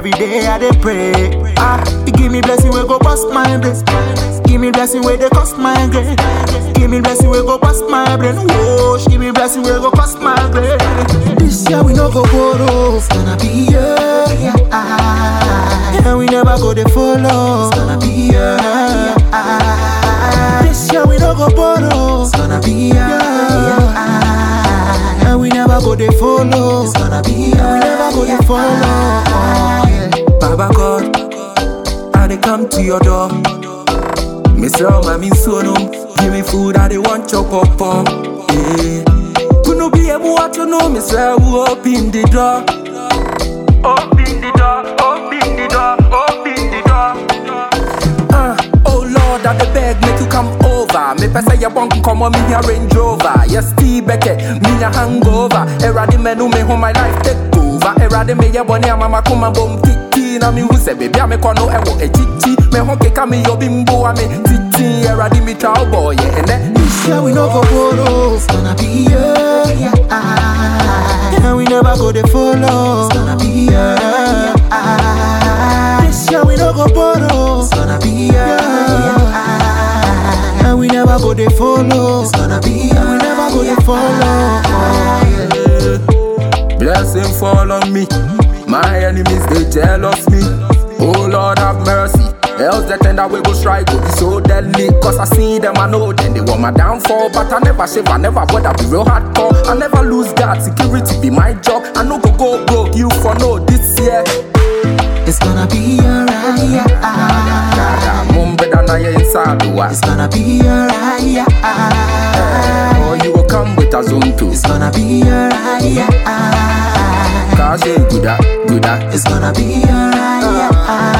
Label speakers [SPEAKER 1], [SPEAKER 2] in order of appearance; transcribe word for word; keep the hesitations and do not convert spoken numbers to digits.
[SPEAKER 1] every day I dey pray. Ah, you give me blessing we go bust my brain. Give me blessing where they cost my brain. Give me blessing we go bust my brain. Whoa, give me blessing where go cost my brain. This year we no go borrow. It's gonna be yeah, yeah, ah. And we never go to follow. It's gonna be yeah, ah. This year we no go borrow. It's gonna be yeah, yeah, ah. And we never go to follow. It's gonna be yeah, we never go to follow. Oh, yeah. Baba God, I dey come to your door. Me say, oh, me so no. Give me food, I dey want chop up. Yeah. Couldn't be able to know me say, who open the door? Open the door, open the door, open the door. Uh, oh Lord, I dey beg, make you come over. Me pesa ya bonk come on me a Range Rover. Yes, Steve Beckett, me a hangover. Eradi menu me home my life take over. Eradi me ya boni a mama come and bomb titi. Na me who say baby I me kono ewo e chichi. Me honke kami yo bimbo a me titi. Eradi me chow boy yeah. And then this year we no go borrow. It's gonna be yeah, yeah, ah. And we never go to follow. It's gonna be yeah, ah. This year we no go borrow. It's gonna be yeah, yeah, ah. And we never go to follow. It's gonna be yeah, we never go to follow. Oh, yeah. Blessing fall on me. My enemies they jealous me. Oh Lord have mercy. Else the tender will go strike will be so deadly. Cause I see them, I know then they want my downfall. But I never shave, I never bother be real hardcore. I never lose God, security be my job. I no go go broke, you for no this year. It's gonna be alright, yeah. It's gonna be alright, yeah. Or you will come with a zone too. It's gonna be alright, yeah. Cause you good at, good at. It's gonna be alright, yeah.